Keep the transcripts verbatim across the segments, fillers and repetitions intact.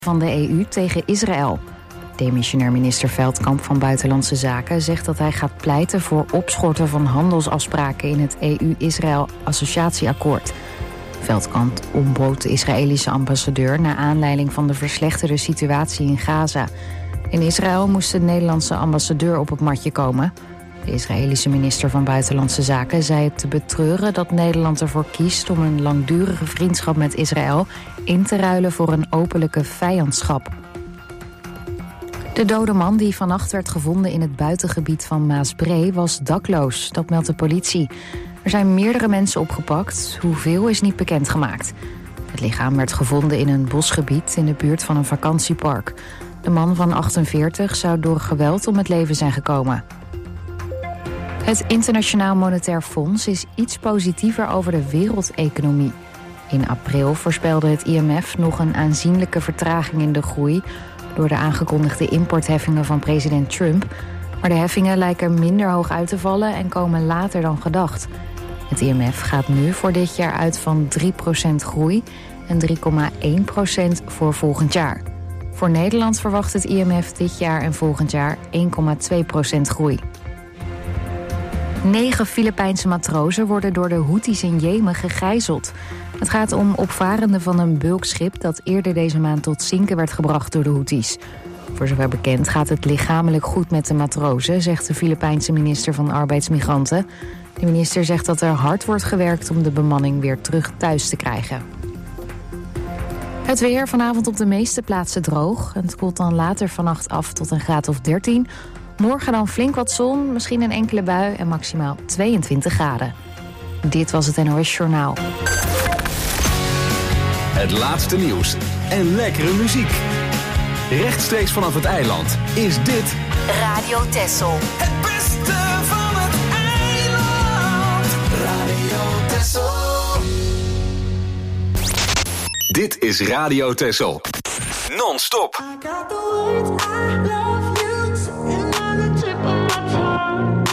van de E U tegen Israël. Demissionair minister Veldkamp van Buitenlandse Zaken zegt dat hij gaat pleiten voor opschorten van handelsafspraken in het E U-Israël-associatieakkoord. Veldkamp ontbood de Israëlische ambassadeur naar aanleiding van de verslechterde situatie in Gaza. In Israël moest de Nederlandse ambassadeur op het matje komen. De Israëlische minister van Buitenlandse Zaken zei het te betreuren dat Nederland ervoor kiest om een langdurige vriendschap met Israël in te ruilen voor een openlijke vijandschap. De dode man die vannacht werd gevonden in het buitengebied van Maasbree was dakloos, dat meldt de politie. Er zijn meerdere mensen opgepakt, hoeveel is niet bekendgemaakt. Het lichaam werd gevonden in een bosgebied in de buurt van een vakantiepark. De man van achtenveertig zou door geweld om het leven zijn gekomen. Het Internationaal Monetair Fonds is iets positiever over de wereldeconomie. In april voorspelde het I M F nog een aanzienlijke vertraging in de groei door de aangekondigde importheffingen van president Trump. Maar de heffingen lijken minder hoog uit te vallen en komen later dan gedacht. Het I M F gaat nu voor dit jaar uit van drie procent groei en drie komma één procent voor volgend jaar. Voor Nederland verwacht het I M F dit jaar en volgend jaar één komma twee procent groei. Negen Filipijnse matrozen worden door de Houthis in Jemen gegijzeld. Het gaat om opvarenden van een bulkschip dat eerder deze maand tot zinken werd gebracht door de Houthis. Voor zover bekend gaat het lichamelijk goed met de matrozen, zegt de Filipijnse minister van Arbeidsmigranten. De minister zegt dat er hard wordt gewerkt om de bemanning weer terug thuis te krijgen. Het weer vanavond op de meeste plaatsen droog. Het koelt dan later vannacht af tot een graad of dertien. Morgen dan flink wat zon, misschien een enkele bui en maximaal tweeëntwintig graden. Dit was het N O S Journaal. Het laatste nieuws en lekkere muziek. Rechtstreeks vanaf het eiland is dit Radio Texel. Het beste van het eiland. Radio Texel. Dit is Radio Texel. Non-stop. I got the words I love you sitting on the tip of my tongue.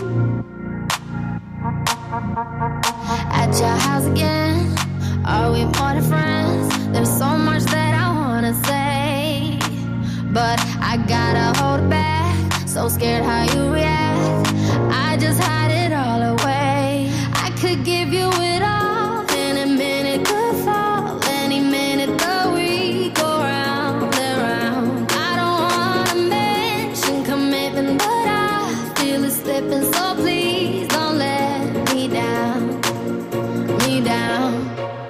At your house again, are we more than friends? There's so much that I wanna say, but I gotta hold it back. So scared how you react. I just hide it all away. I could give you it all, in a minute could fall, any minute the we go round and round. I don't wanna mention commitment, but I feel it slipping, so please don't let me down, me down.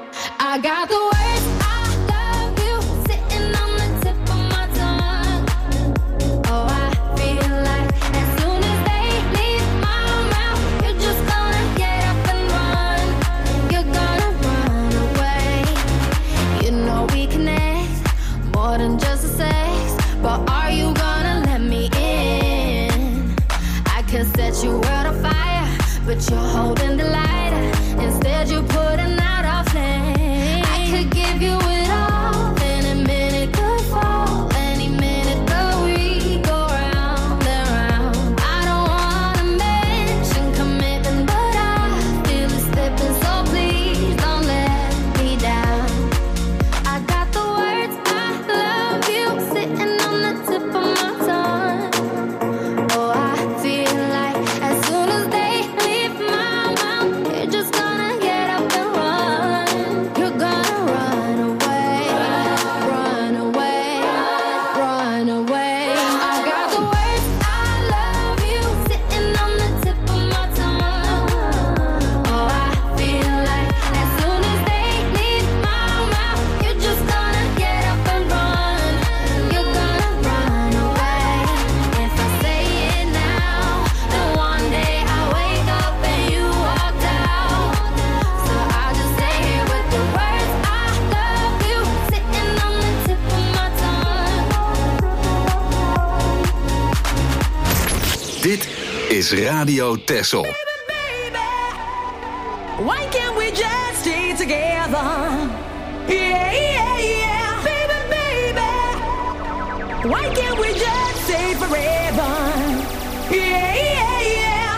I got the words I love you sitting on the tip of my tongue. Oh, I feel like as soon as they leave my mouth, you're just gonna get up and run. You're gonna run away. You know we connect more than just a sex, but are you gonna let me in? I could set your world on fire, but you're holding the lighter. Instead you're putting out a flame. I could give you it all, in a minute could fall, any minute the we go round and round. I don't wanna mention commitment, but I feel it slipping, so please don't let me down. I got the words I love you sitting on the tip of my tongue. Oh, I feel like as soon as they leave my mouth, you're just gonna get up and run. You're gonna run away, run away, run away. I got the words I love you sitting on the tip of my tongue. Oh, I feel like as soon as they leave my mouth, you're just gonna get up and run. You're gonna run away. If I say it now, then one day I wake up and you walked out. So I'll just stay here with the words I love you sitting on the tip of my tongue. Dit is Radio Texel. Why can't we just stay together? Yeah, yeah, yeah. Baby, baby. Why can't we just stay forever? Yeah, yeah, yeah.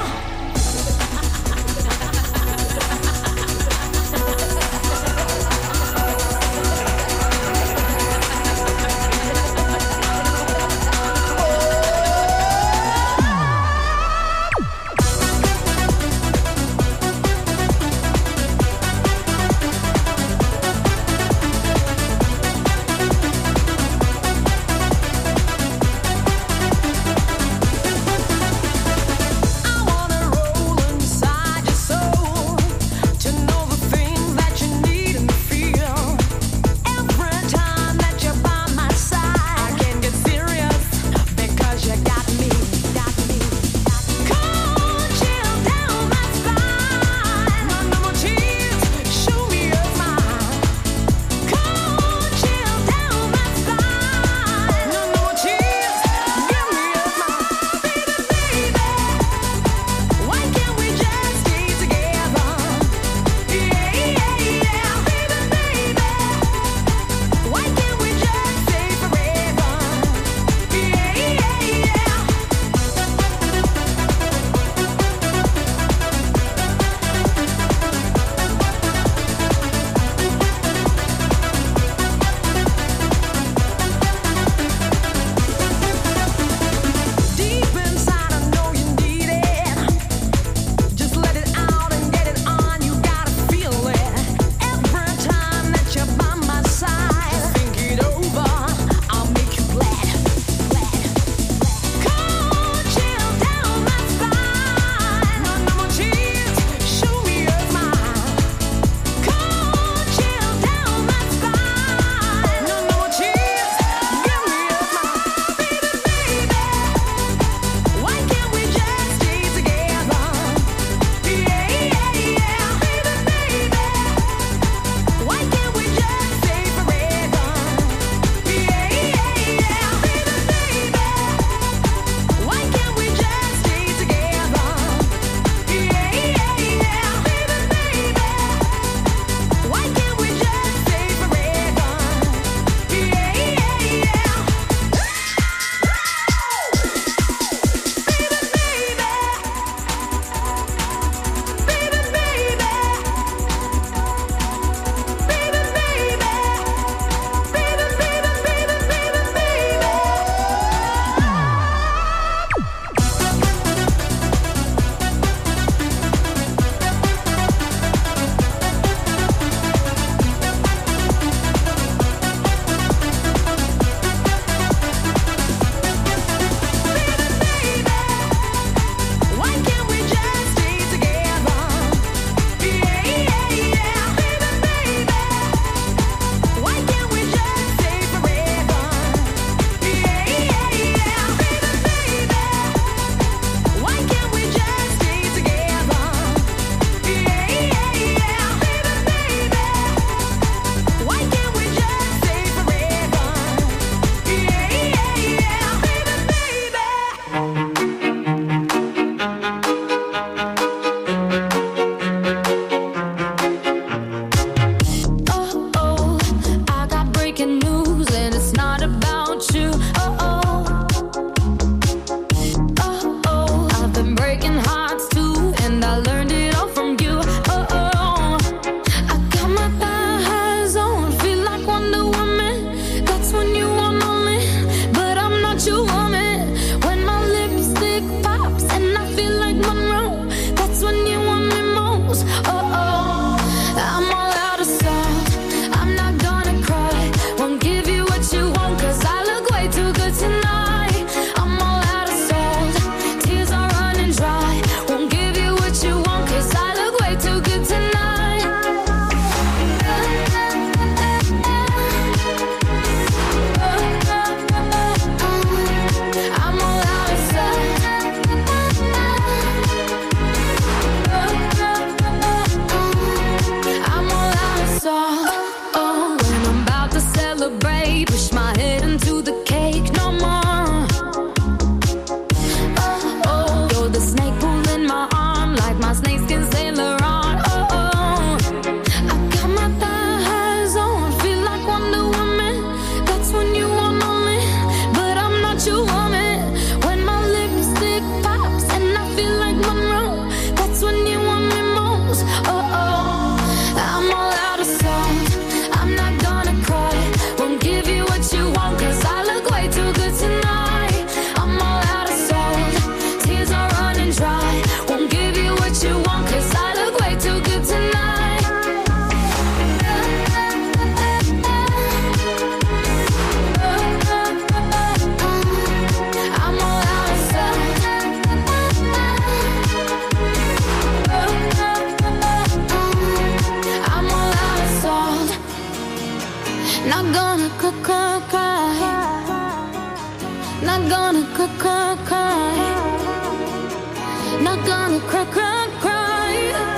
cry, cry, cry. Not gonna cry, cry, cry.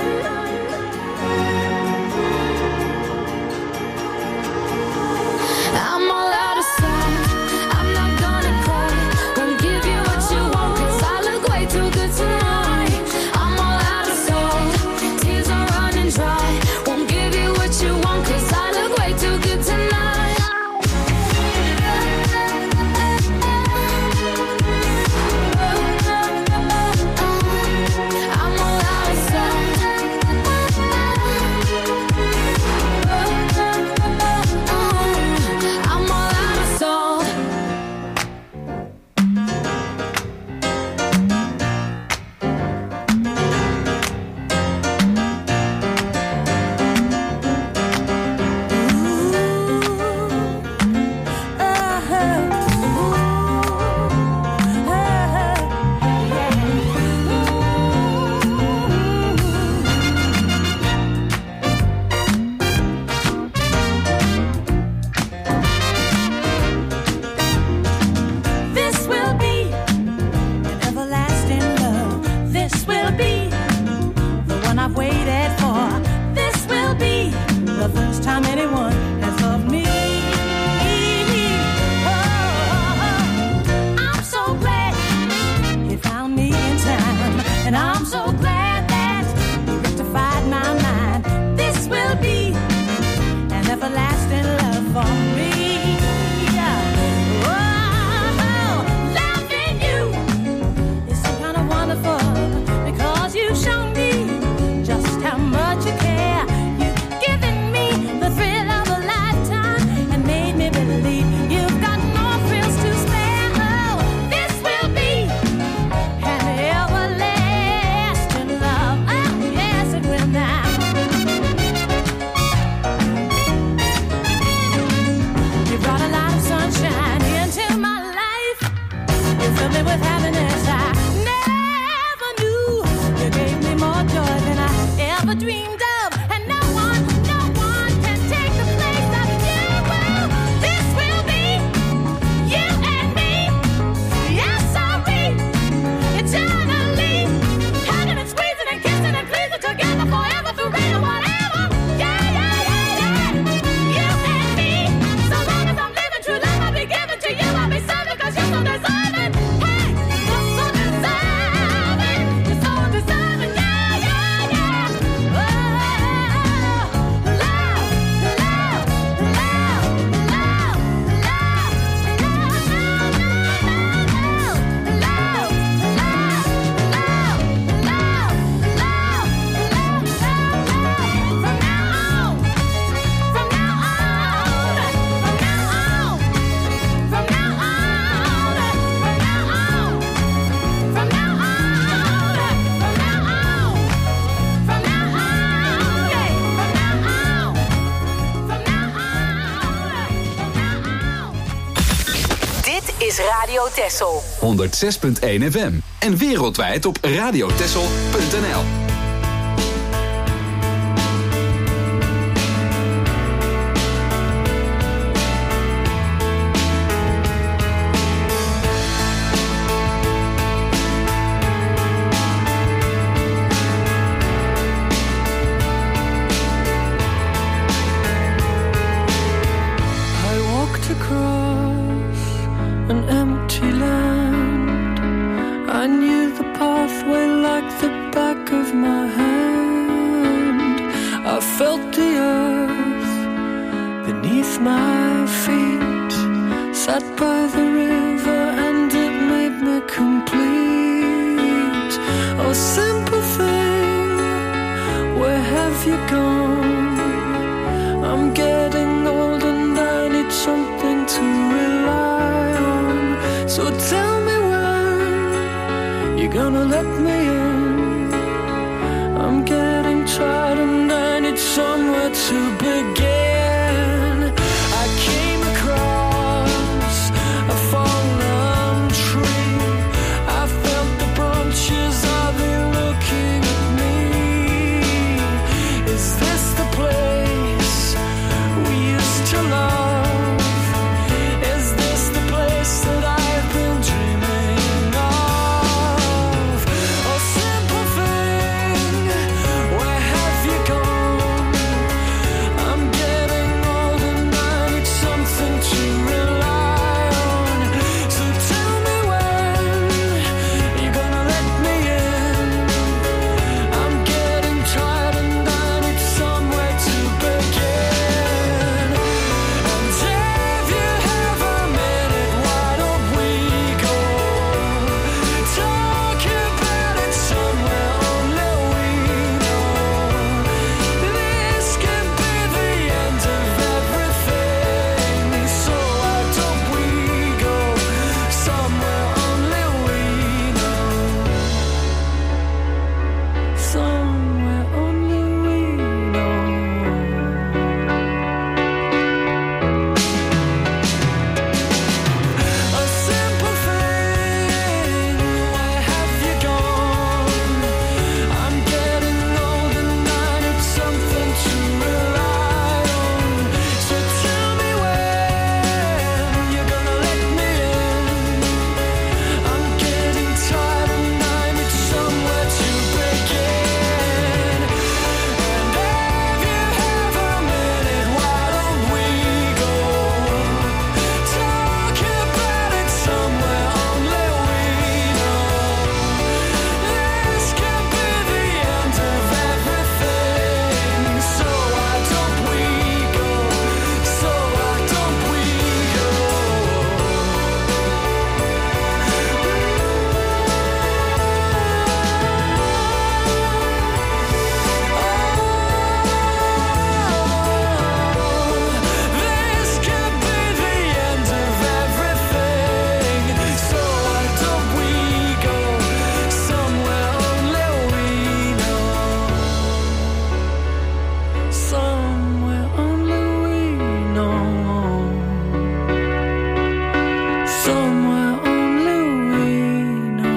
I'm all out of sight. I'm not gonna cry. Won't give you what you want, 'cause I look way too good tonight. I'm all out of sight. Tears are running dry. Won't give you what you want, 'cause I look way too good tonight. I'm all out of sight. I'm all out of salt. This will be an everlasting love. This will be the one I've waited for. This will be the first time anyone has loved me. Oh, I'm so glad you found me in time, and I'm so glad that you rectified my mind. This will be an everlasting love for me. Oh, loving you is so kind of wonderful, because you've shown me just how much you care. You've given me the thrill of a lifetime and made me believe you've got no thrills to spare. Oh, this will be an everlasting love. Oh, yes, it will now. You brought a lot of sunshine into my life. You filled me with happiness I never knew. You gave me more joy than I ever dreamed of. And no one, no one can take the place of you. Well, this will be you and me. Yes, sorry, eternally. Hugging and squeezing and kissing and pleasing together forever, forever, whatever. Yeah, yeah, yeah, yeah. You and me. So long as I'm living true love, I'll be giving to you. I'll be serving 'cause you're so deserving. Hey, you're so deserving. You're so deserving. Yeah, yeah, yeah. Oh, love, love, love, love, love, Dit is Radio Texel. honderdzes punt één F M. En wereldwijd op radiotexel punt n l. I walked across an empty land. I knew the pathway like the back of my hand. I felt the earth beneath my feet. Sat by the river and it made me complete. Oh, simple thing, where have you gone? I'm getting old and I need something to rely on. So tell me when you're gonna let me in. I'm getting tired and I need somewhere to begin. I came across a fallen tree. I felt the branches of it looking at me. Is this the place we used to love? Is this the place that I've been dreaming somewhere only we know.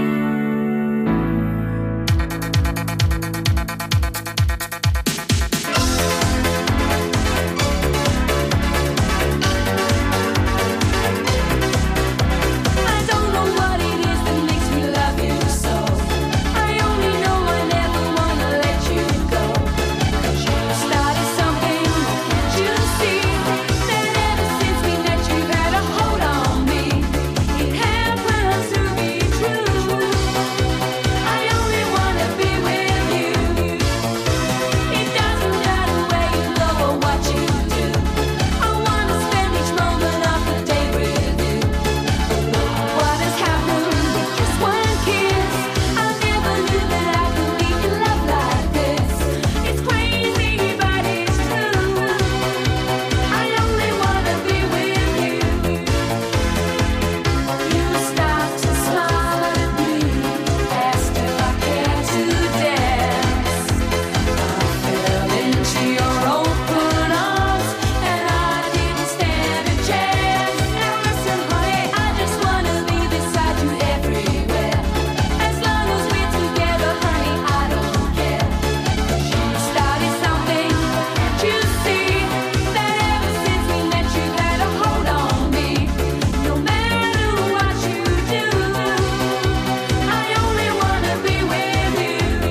I don't know what it is that makes me love you so. I only know I never wanna let you go. 'Cause you started something, can't you see? That ever since we met you had a hold on me. It happens to be true. I only wanna be with you. It doesn't matter where you go or what you do. I wanna spend each moment of the day with you. What has happened with just one kiss? I never knew that I could be in love like this. It's crazy, but it's true. I only wanna be with you. You start to smile at me, asked if I care to dance. I fell into your open arms, and I didn't stand a chance. Now listen, honey, I just wanna be beside you everywhere. As long as we're together, honey, I don't care. You started something, can't you see? That ever since we met you had a hold on me. No matter what you do, I only wanna be with you.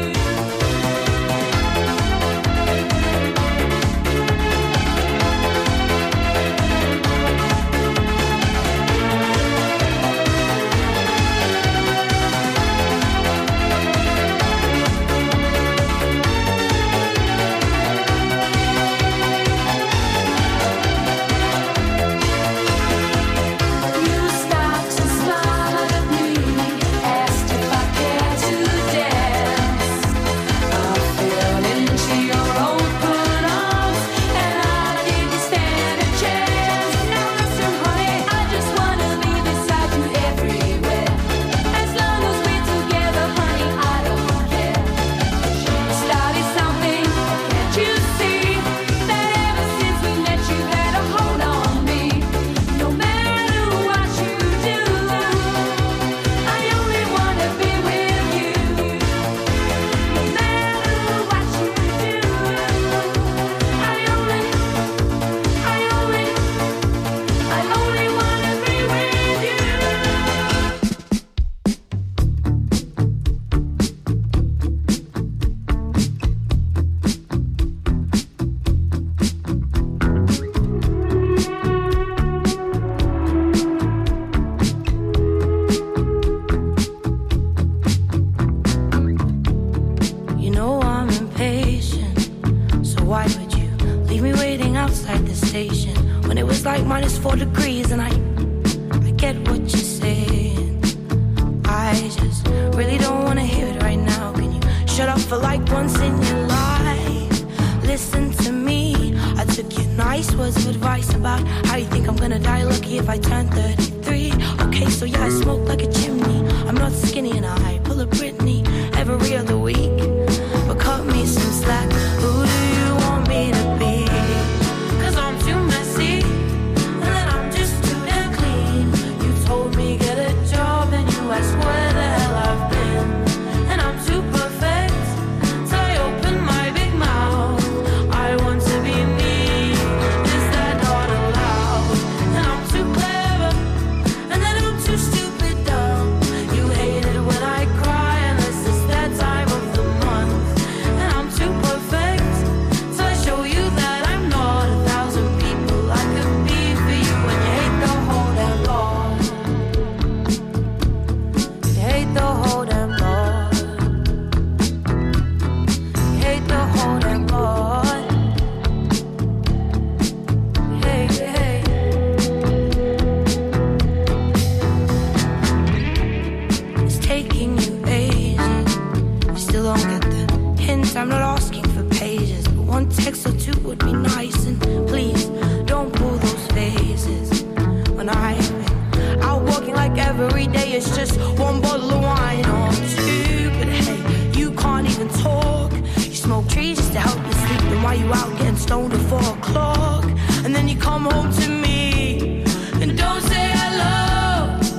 You start to smile at me, asked if I care to dance. I fell into your open arms, and I didn't stand a chance. Now listen, honey, I just wanna be beside you everywhere. As long as we're together, honey, I don't care. You started something, can't you see? That ever since we met you had a hold on me. No matter what you do, I only wanna be with you. No matter what you do, I only, I only, I only wanna be with you. You know I'm impatient, so why would you leave me waiting outside the station when it was like minus four degrees? And I, I get what you're saying. I just really don't wanna hear it right now. Can you shut up for like once in your life? Listen to me. I took your nice words of advice about how you think I'm gonna die lucky if I turn thirty-three. Okay, so yeah, I smoke like a chimney. I'm not skinny and I pull a Britney every other week. But cut me some slack. Who do you want me to be? 'Cause I'm too messy, and then I'm just too damn clean. You told me get a job, and you asked where the hell I've been. And I'm too perfect, so I open my big mouth. I want to be me. Is that not allowed? And I'm too clever, and then I'm too stupid dumb. You hate it when I cry, unless it's that time of the month. And I'm too perfect, so I show you that I'm not a thousand people I could be for you. And you hate the whole damn lot. You hate the whole damn lot. You hate the whole damn lot. Hey, hey. It's taking you ages. You still don't get the hint. I'm not asking for pages, but one text or two would be nice. And please don't pull those phases. When I've been out walking like every day, it's just one bottle of wine or two. But hey, you can't even talk. You smoke trees just to help you sleep. Then why you out getting stoned at four o'clock? And then you come home to me and don't say hello.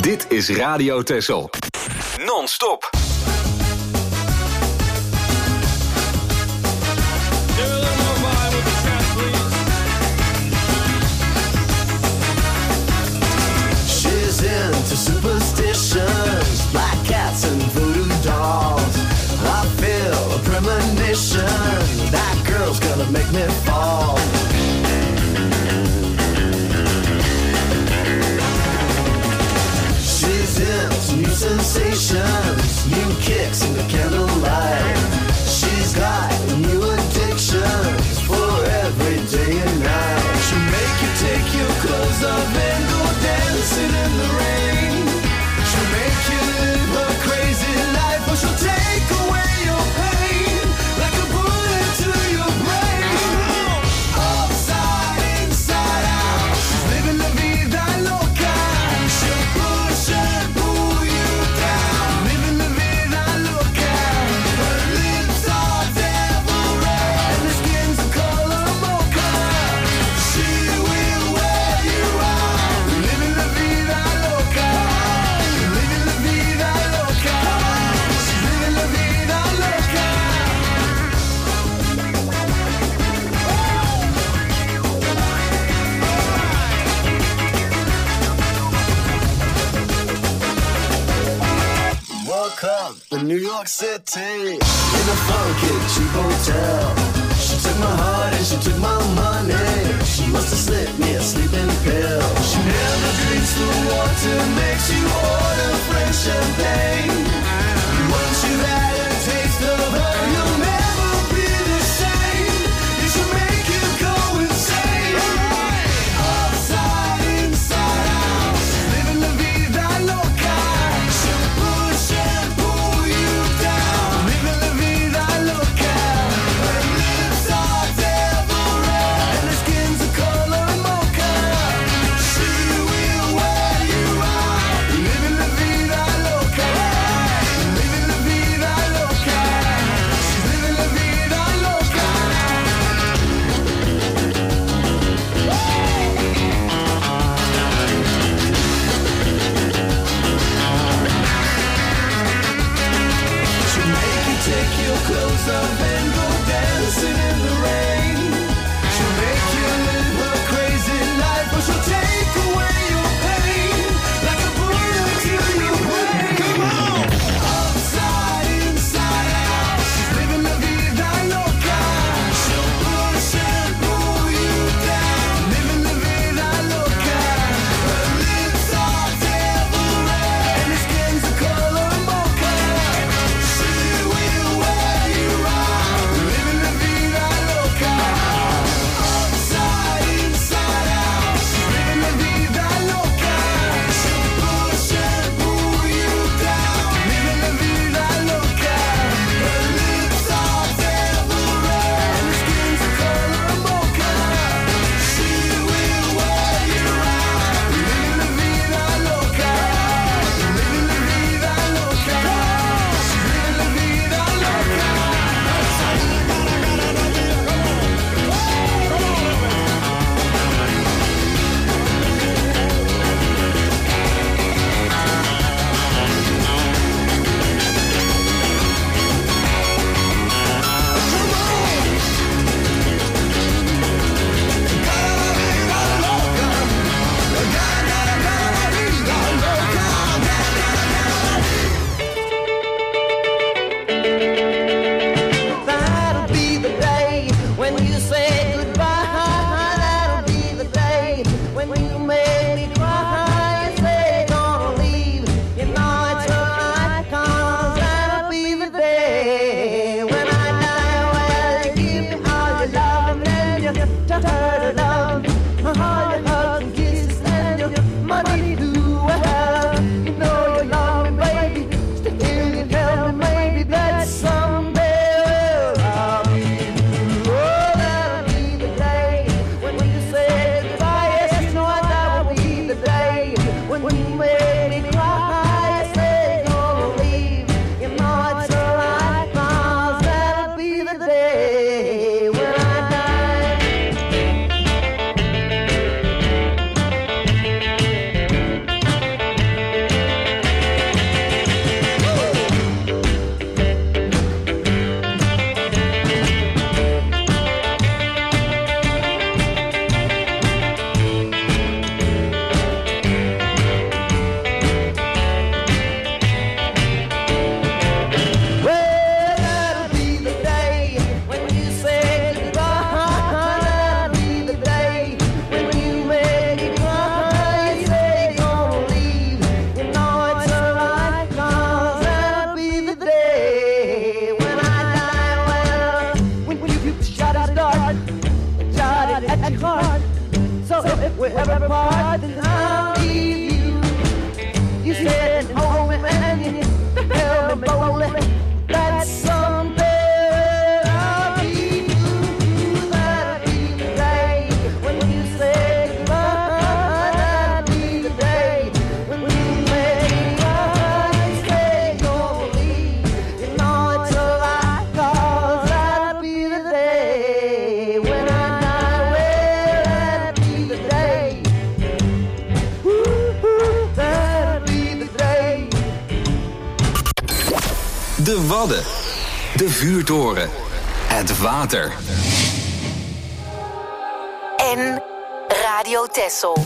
Dit is Radio Texel. Non-stop. She's into superstitions, black cats and voodoo dolls. I feel a premonition, that girl's gonna make me fall. She's into new sensations, new kicks in the candlelight. She's got new addictions for every day and night. She'll make you take your clothes off and go dancing in the rain. She'll make you live a crazy life, or she'll take away your pain like a bullet to your brain. Upside, inside out, she's living la vida loca. She'll push and pull you down, living la vida loca. Her lips are devil red and her skin's the color mocha. She will wear you out, living la vida loca, living la vida loca. She's living la vida loca. Welcome to New York City, in a funky cheap hotel. She took my heart and she took my money. She must have slipped me a sleeping pill. She never drinks the water, makes you order French champagne. Once you've had a taste of her, you'll never be the same. You should make you go insane. Upside, inside out, she's living la vida loca. She'll push and pull you down, living la vida loca. Her lips are devil red and her skin's the color mocha. She will wear you out, living la vida loca, living la vida loca. She's living la vida loca. She'll make you take your clothes off and go dancing in the rain. She'll make you live a crazy life, or she'll take away your pain like a bullet to your brain. Come on! Upside, inside out, she's living la vida loca. She'll push and pull you down, living la vida loca. Her lips are devil red and her skin's the color mocha. She will wear you out, with every part that I'll leave you. You said hold me and you held me boldly. That's something I'll be you. That'll be the day when you say goodbye. That'll be the day when you make my stay your leave. You know it's a lie, 'cause that'll be the day when I die. Well, that'll be the day. Ooh, that'll be the day. De Wadden. De vuurtoren. Het water. En Radio Texel.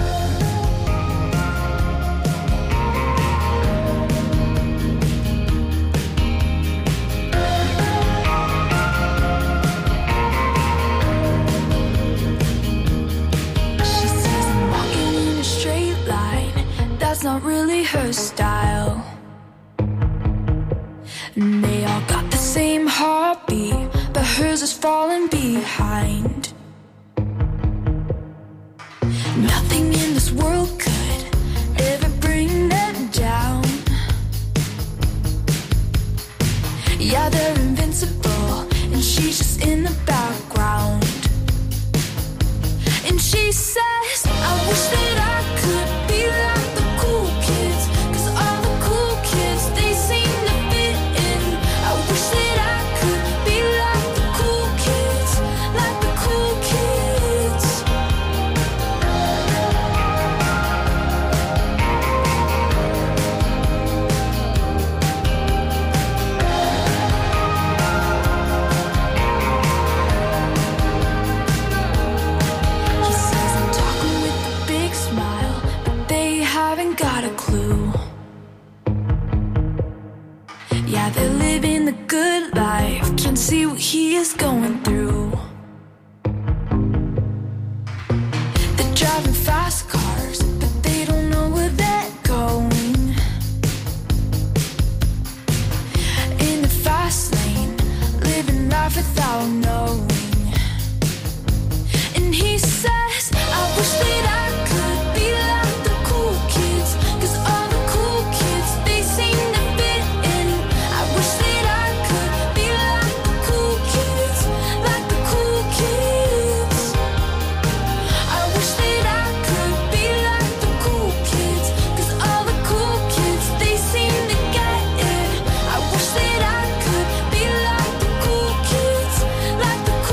She says I'm walking in a straight line. That's not really her style. And they all got the same heartbeat, but hers is falling behind. Nothing in this world could ever bring them down. Yeah, they're invincible, and she's just in the background. And she says, I wish that I could be like the cool kids, 'cause all the cool kids, they seem to fit in. I wish that I could be like the cool kids, like the cool kids. He says I'm talking with a big smile, but they haven't got a clue. Yeah, they're living the good life, can't see what he is going through. They're driving fast cars, but they don't know where they're going. In the fast lane, living life without knowing. And he says, I wish that I could be like the cool kids, 'cause all the cool kids, they seem to fit in. I wish that I could be like the cool kids, like the cool kids. I wish that I could be like the cool kids, 'cause all the cool kids, they seem to get it. I wish that I could be like the cool kids, like the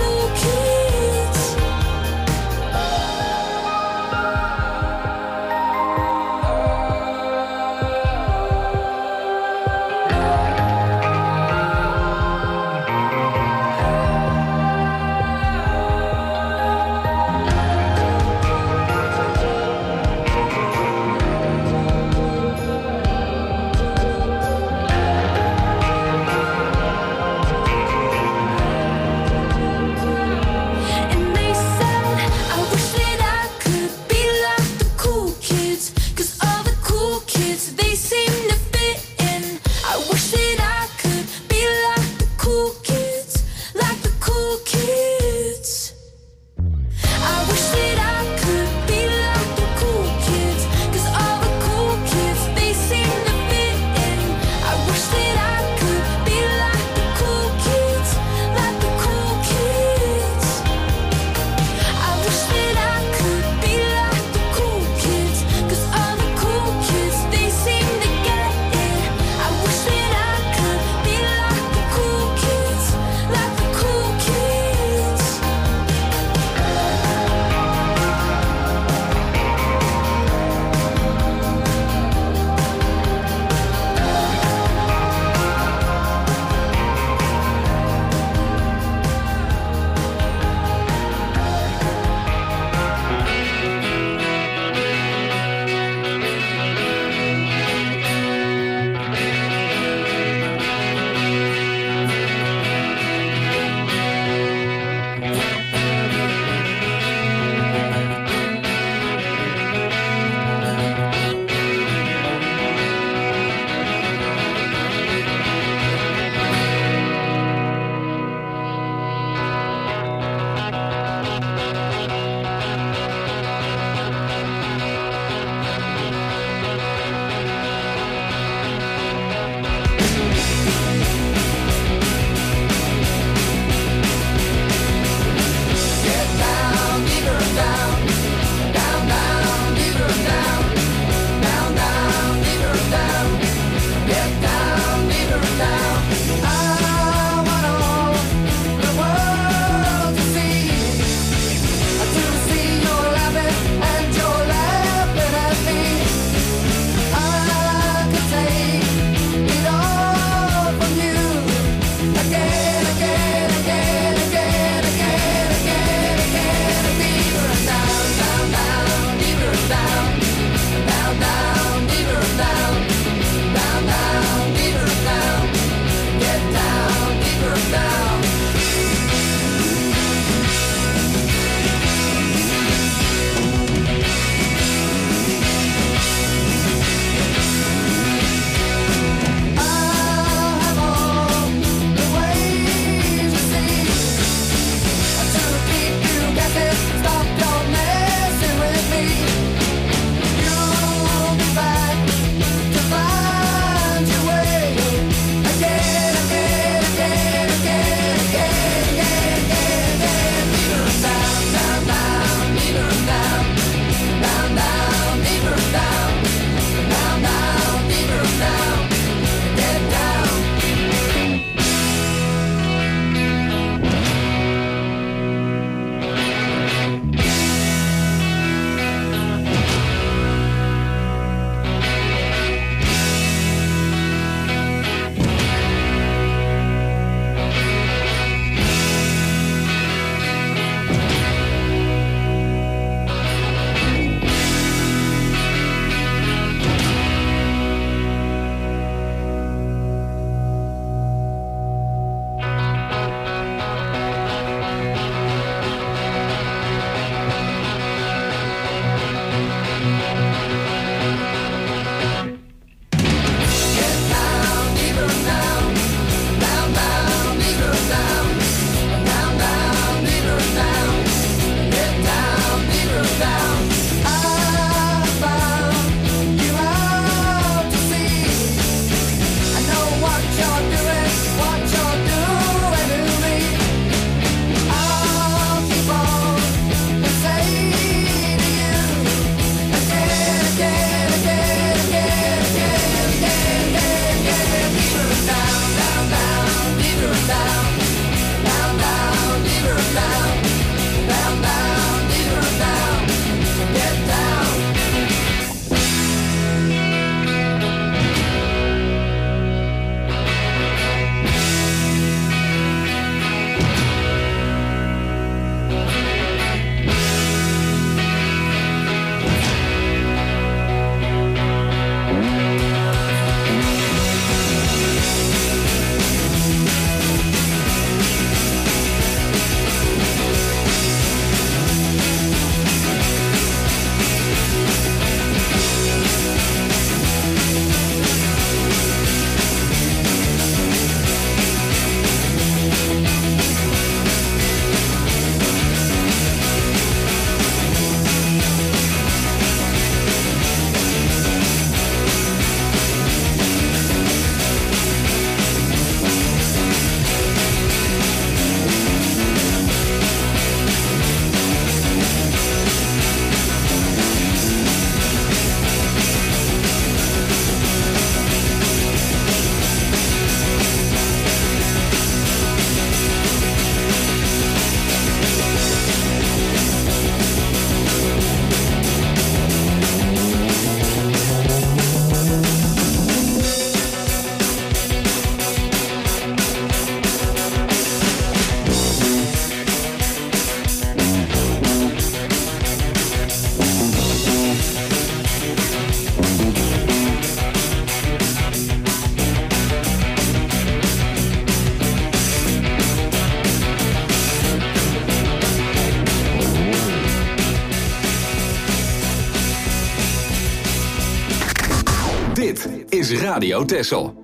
is Radio Texel.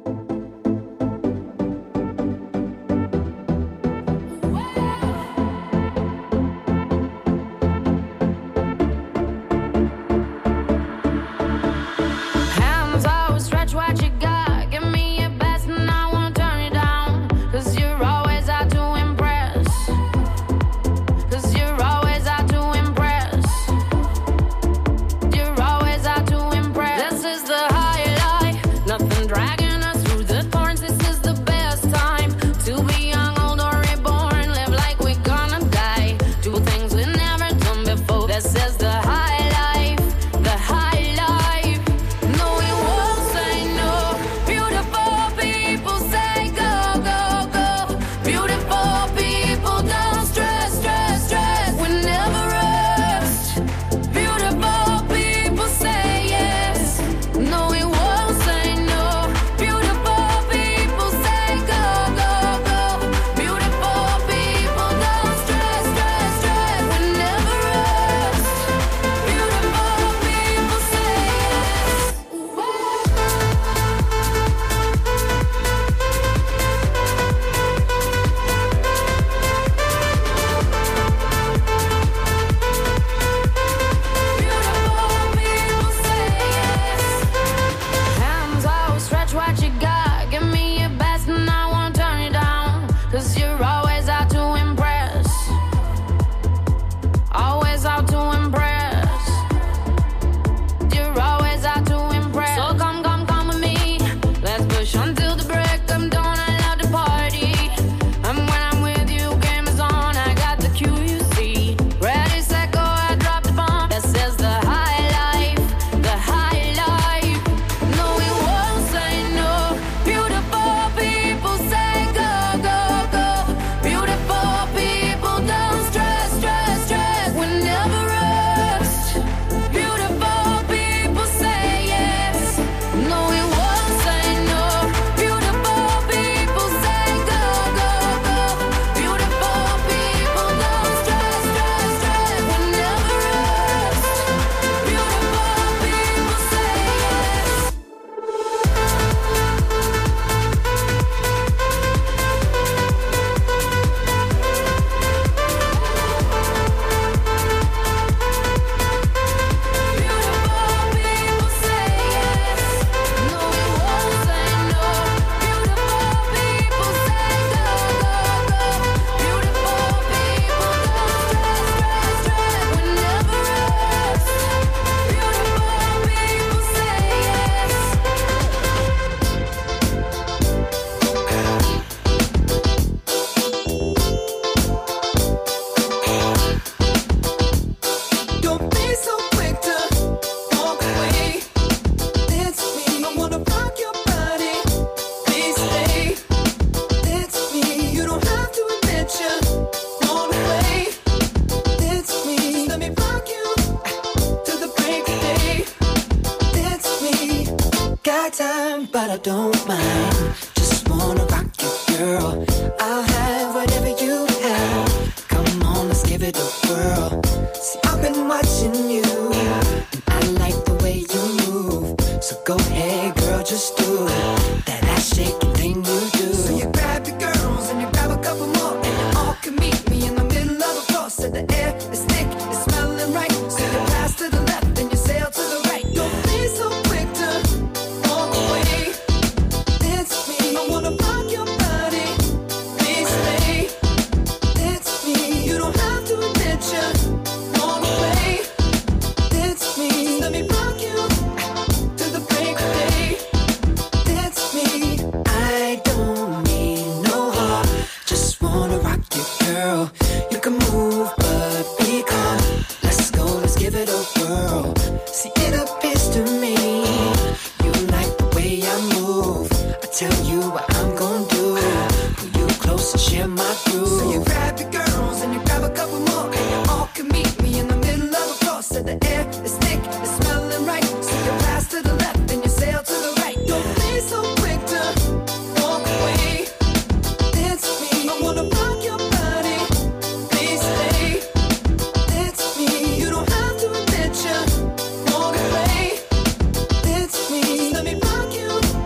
You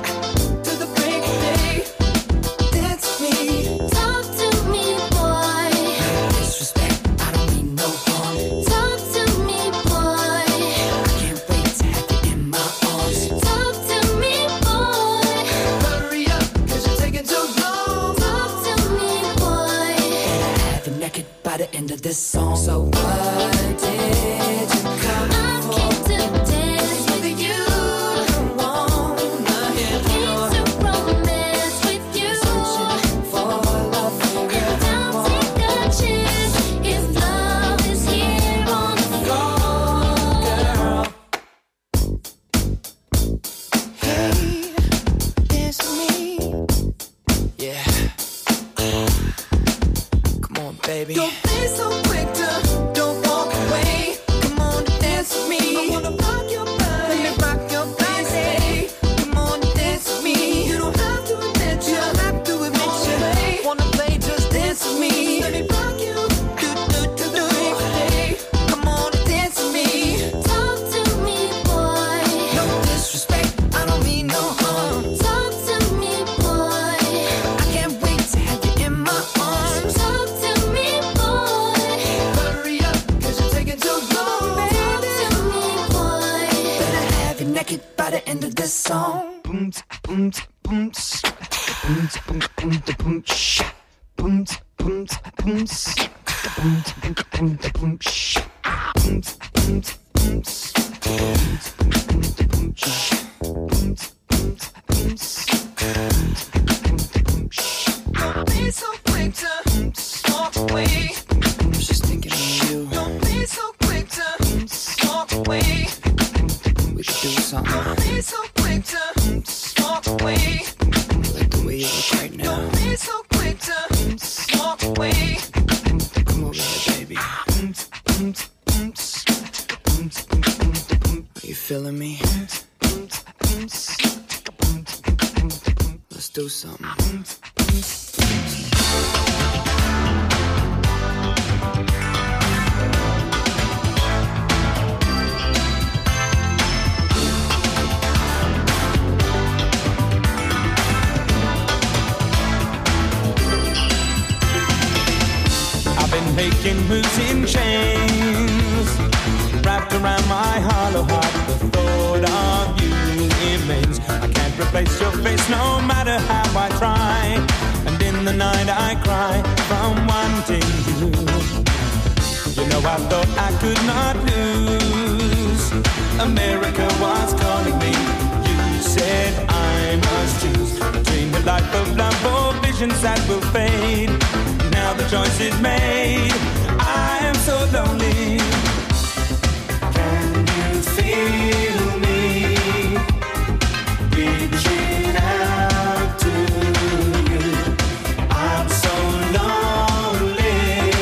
this song. So what did you come I for? came to dance with you. Wanna hear Came to romance with you. for love And I'll take a chance if love is here on the floor. girl. Hey, dance with me. Yeah. Come on, baby. Don't be so quick to don't walk away. Come on, dance with me. I wanna rock your body. Let me rock your body. Come on, dance with me. You don't have to admit you. Don't have to admit you. Wanna play? Just dance with me. Let me rock you. Do do do do. Hey, come on, dance with me. Talk to me, boy. No disrespect, I don't mean no harm. Talk to me, boy. I can't wait to have you in my arms. Talk to me, boy. Hurry up, cause you're taking too long, Talk baby. to me, boy. Better have you naked by the end of this song. Boom, boom, boom, boom, boom, boom, boom, sh, boom, boom, boom, s, boom, boom, boom, boom, sh, boom, boom, boom, s, boom, boom, boom, sh, boom, boom, boom, s, boom, boom, sh. Don't be so quick to walk away. I'm just thinking of you. Don't be so quick to walk away. We could do something Don't be so quick to walk away. like the way you look right now. Don't be so quick to walk away. Come over here, baby. Are you feeling me? Let's do something. I've been making moves in chains, wrapped around my hollow heart. The thought of you remains. I can't replace your face no matter how I try. And in the night I cry from wanting you. You know I thought I could not lose. America was calling me. You said I must choose between the life of love or visions that will fade. Now the choice is made. I am so lonely. Can you feel me reaching out to you? I'm so lonely.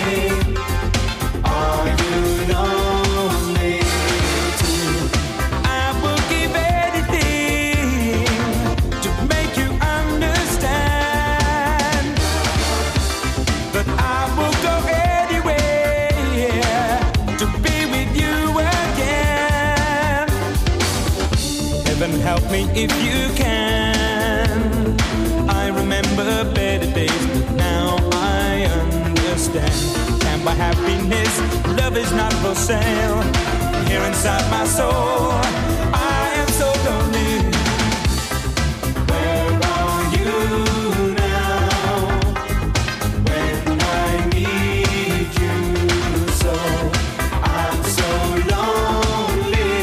Are you lonely too? I will give anything to make you understand. But I will go anywhere to be with you again. Heaven help me if you can. I remember better days, but now I understand. Can't buy happiness, love is not for sale. Here inside my soul, I am so lonely. Where are you now? When I need you so, I'm so lonely.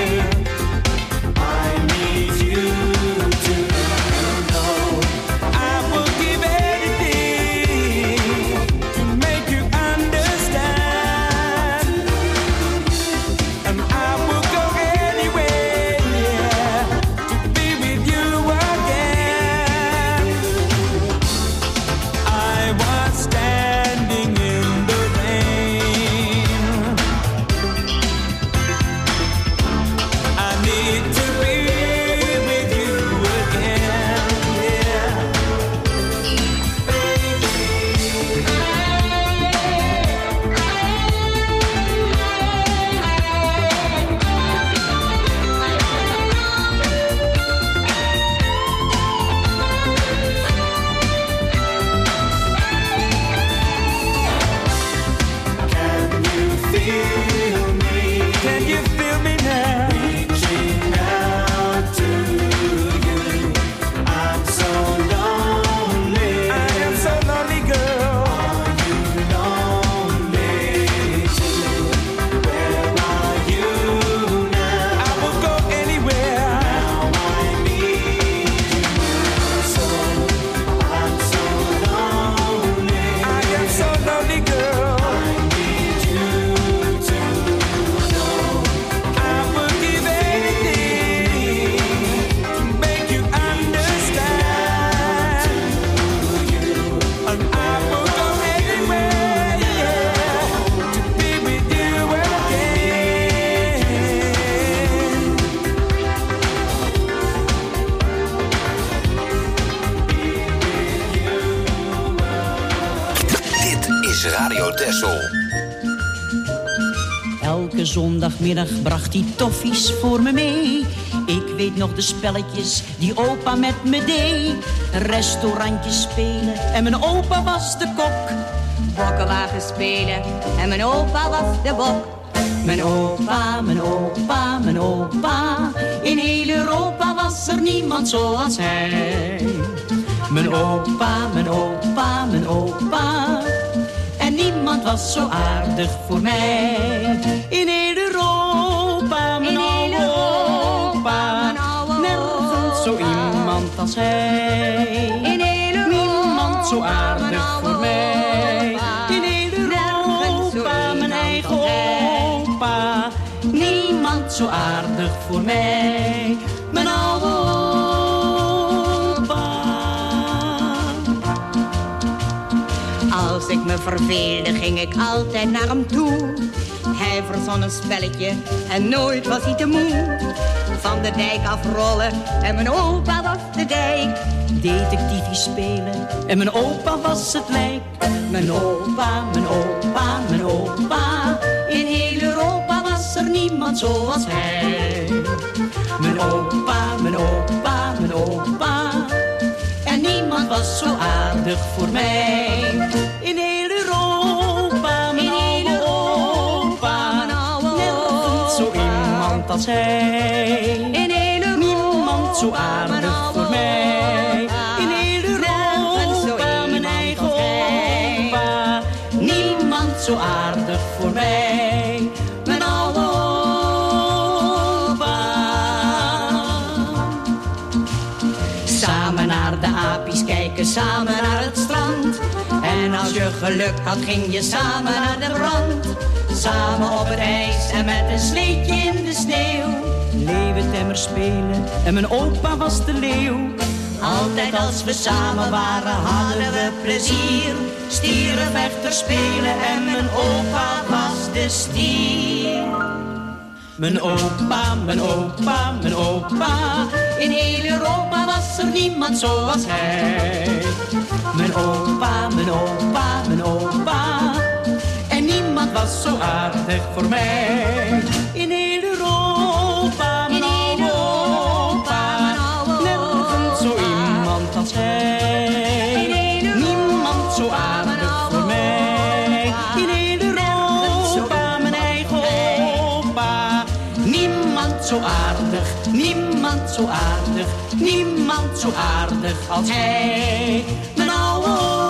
I need you to know I will give anything to make you understand. And I will go anywhere is Radio Texel. Elke zondagmiddag bracht hij toffies voor me mee. Ik weet nog de spelletjes die opa met me deed. Restaurantjes spelen en mijn opa was de kok. Bokkenwagen spelen en mijn opa was de bok. Mijn opa, mijn opa, mijn opa. In heel Europa was er niemand zoals hij. Mijn opa, mijn opa, mijn opa. En niemand was zo aardig voor mij. In heel Europa, mijn oude opa. Nergens zo iemand als hij. In heel Europa, niemand zo aardig voor mij. In heel Europa, mijn eigen opa. Niemand zo aardig voor mij. Mijn oude opa. Als ik me verveelde, ging ik altijd naar hem toe. Hij verzon een spelletje en nooit was hij te moe. Van de dijk afrollen en mijn opa was de dijk. Detectiefie spelen en mijn opa was het lijk. Mijn opa, mijn opa, mijn opa. In heel Europa was er niemand zoals hij. Mijn opa, mijn opa, mijn opa. En niemand was zo aardig voor mij. In heel Europa, mijn oude opa. Nergens zo iemand als hij. In heel Europa, niemand zo aardig voor mij. In heel Europa, mijn eigen opa. Niemand zo aardig voor mij. Mijn oude opa. Samen naar de apies kijken, samen naar het strand. En als je geluk had, ging je samen naar de brand. Samen op het ijs en met een sleetje in de sneeuw. Leeuwentemmer spelen en mijn opa was de leeuw. Altijd als we samen waren hadden we plezier. Stierenvechter spelen en mijn opa was de stier. Mijn opa, mijn opa, mijn opa. In heel Europa was er niemand zoals hij. Mijn opa, mijn opa, mijn opa. En niemand was zo aardig voor mij. In heel Europa, mijn oude opa. Nergens zo iemand als hij. Niemand zo aardig voor mij. In heel Europa, mijn eigen opa. Niemand zo aardig, niemand zo aardig. Niemand zo aardig als hij. Mijn oude opa.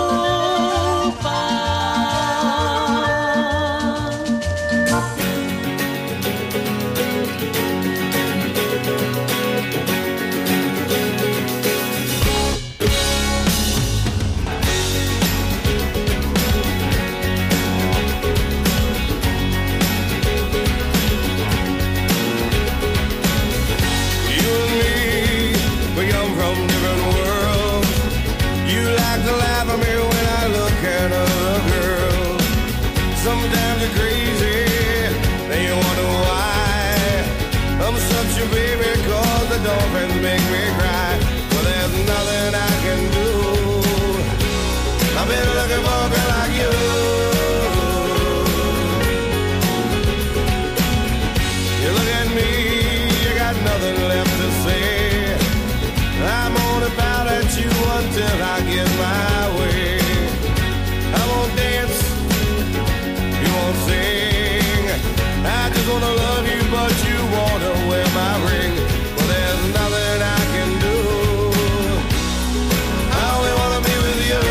Sometimes you're crazy, then you wonder why. I'm such a baby cause the dolphins make me cry. Well, there's nothing I can do. I've been looking for a girl like you. You look at me, you got nothing left to say. I'm only bound at you until I get my way. I won't dance, won't sing. I just wanna love you, but you wanna wear my ring. Well, there's nothing I can do. I only wanna be with you.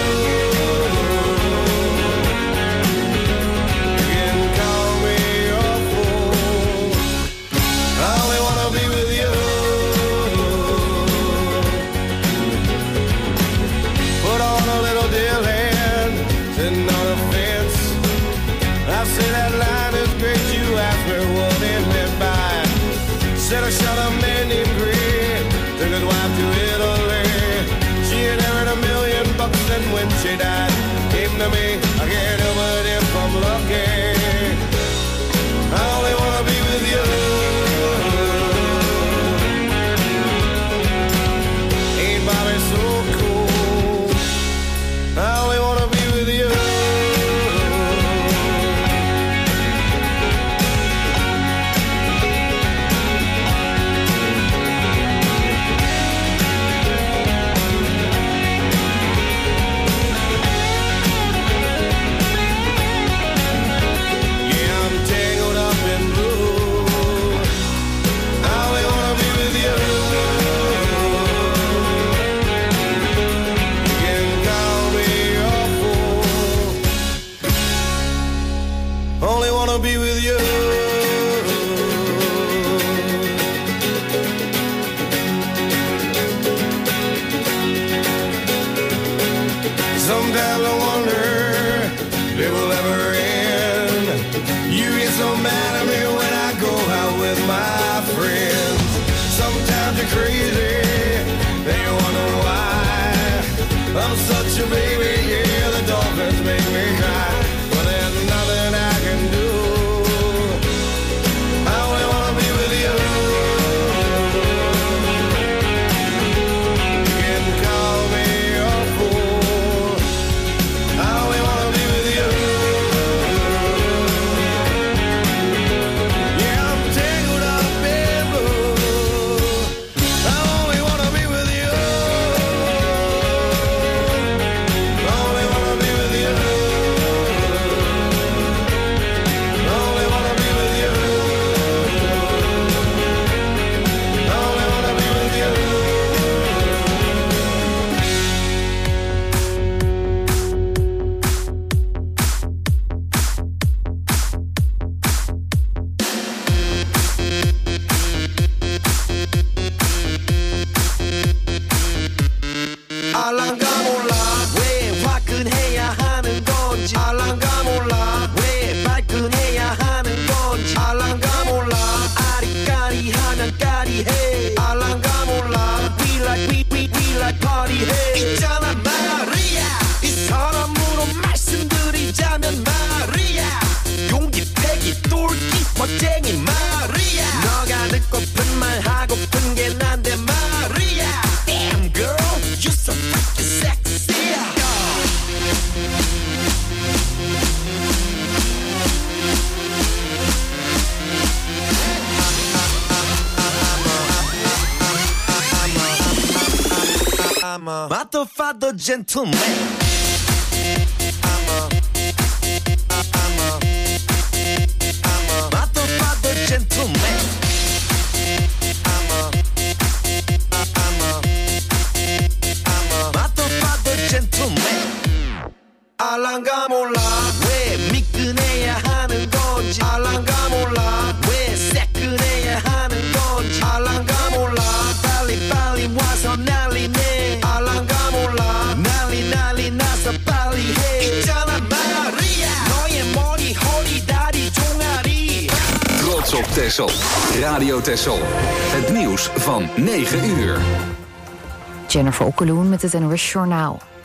You can call me your fool. I only wanna be with you. Put on a little deal hand, sitting on a fence. I say that line is great, you ask me what it meant by. Said I shot a man named Gray, took his wife to Italy. She inherited a million bucks and when she died, came to me, I can't help it if I'm lucky. I only wanna be with you. Ain't Bobby so cool? I only wanna be with you. Sometimes I wonder if it will ever end. You get so mad at me when I go out with my friends. Sometimes you're crazy, then you wonder why. I'm such a baby, yeah, the dolphins make me cry. But there's nothing I can do. I only wanna be with you. You can call me a fool. I only wanna be with you. Yeah, I'm tangled up in blue. I only wanna be with you. I only wanna be with you. I only wanna be with you. I only wanna be with you. 알랑가 몰라 왜 화끈해야 하는 건지 알랑가 몰라 왜 발끈해야 하는 건지 알랑가 몰라 아리까리하면 까리해 알랑가 몰라 We like we we we like party해 있잖아 마리아 이 사람으로 말씀드리자면 마리아 용기 패기 똘끼 멋쟁이 마리아 너가 듣고픈 말 하고픈 게 난데 마리아 Damn girl you so freaking sexy I'm a motherfucker gentleman I'm a I'm a I'm a motherfucker gentleman I'm a I'm a I'm a motherfucker gentleman 알랑가 몰라 왜 미끈해야 하는 건지 알랑가 몰라 왜 새끈해야 하는 건지 알랑가 몰라 빨리 빨리 와서 난리네 알랑가 몰라 난리 난리 나서 빨리 해 있잖아 마리아 너의 머리 허리 다리 종아리 Trots op Texel. Radio Texel. Het nieuws van negen uur. Jennifer Okkeloen met het N O S Journaal.